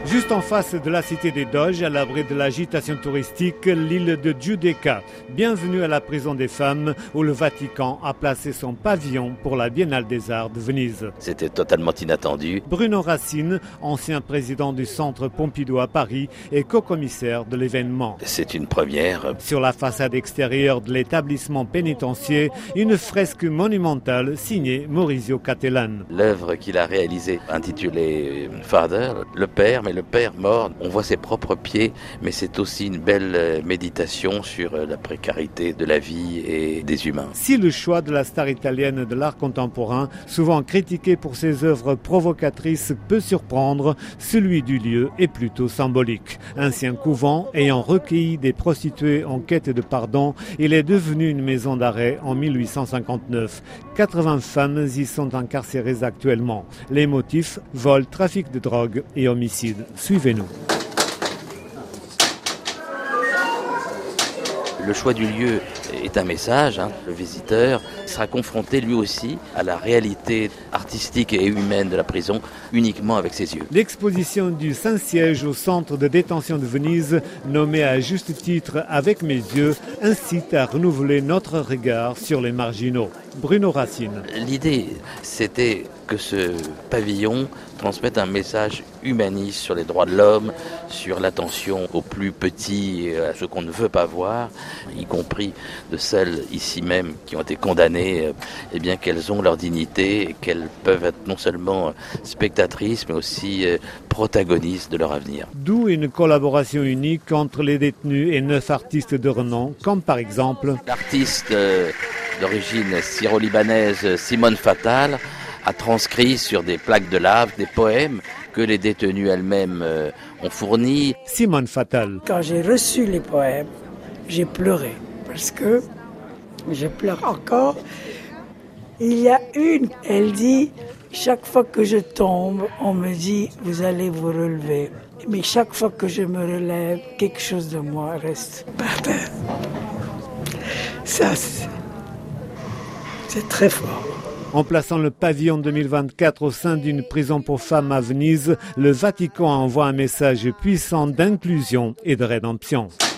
Juste en face de la cité des Doges, à l'abri de l'agitation touristique, l'île de Giudecca. Bienvenue à la prison des femmes où le Vatican a placé son pavillon pour la Biennale des Arts de Venise. C'était totalement inattendu. Bruno Racine, ancien président du Centre Pompidou à Paris et co-commissaire de l'événement. C'est une première. Sur la façade extérieure de l'établissement pénitentiaire, une fresque monumentale signée Maurizio Cattelan. L'œuvre qu'il a réalisée, intitulée Father, le Père, mais le Père mort. On voit ses propres pieds, mais c'est aussi une belle méditation sur la précarité de la vie et des humains. Si le choix de la star italienne de l'art contemporain, souvent critiquée pour ses œuvres provocatrices, peut surprendre, celui du lieu est plutôt symbolique. Ancien couvent ayant recueilli des prostituées en quête de pardon, il est devenu une maison d'arrêt en 1859. 80 femmes y sont incarcérées actuellement. Les motifs, vol, trafic de drogue et homicide. Suivez-nous. Le choix du lieu est un message. Le visiteur sera confronté lui aussi à la réalité artistique et humaine de la prison uniquement avec ses yeux. L'exposition du Saint-Siège au centre de détention de Venise, nommée à juste titre Avec mes yeux, incite à renouveler notre regard sur les marginaux. Bruno Racine. L'idée, c'était que ce pavillon transmette un message humaniste sur les droits de l'homme, sur l'attention aux plus petits, à ceux qu'on ne veut pas voir, y compris de celles ici même qui ont été condamnées, eh bien qu'elles ont leur dignité et qu'elles peuvent être non seulement spectatrices, mais aussi protagonistes de leur avenir. D'où une collaboration unique entre les détenus et 9 artistes de renom, comme par exemple l'artiste d'origine syro-libanaise Simone Fattal a transcrit sur des plaques de lave des poèmes que les détenues elles-mêmes ont fournis. Simone Fattal. Quand j'ai reçu les poèmes, j'ai pleuré parce que je pleure encore. Il y a une, elle dit, chaque fois que je tombe, on me dit, vous allez vous relever. Mais chaque fois que je me relève, quelque chose de moi reste par terre. Ça, c'est très fort. En plaçant le pavillon 2024 au sein d'une prison pour femmes à Venise, le Vatican envoie un message puissant d'inclusion et de rédemption.